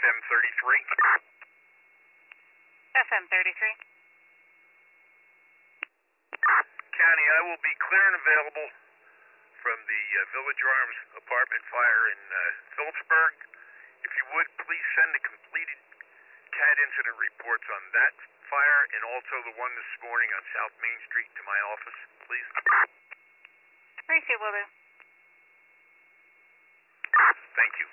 FM 33. FM 33. County, I will be clear and available from the Village Arms apartment fire in Phillipsburg. If you would, please send the completed CAD incident reports on that fire and also the one this morning on South Main Street to my office, please. Appreciate it, will do. Thank you.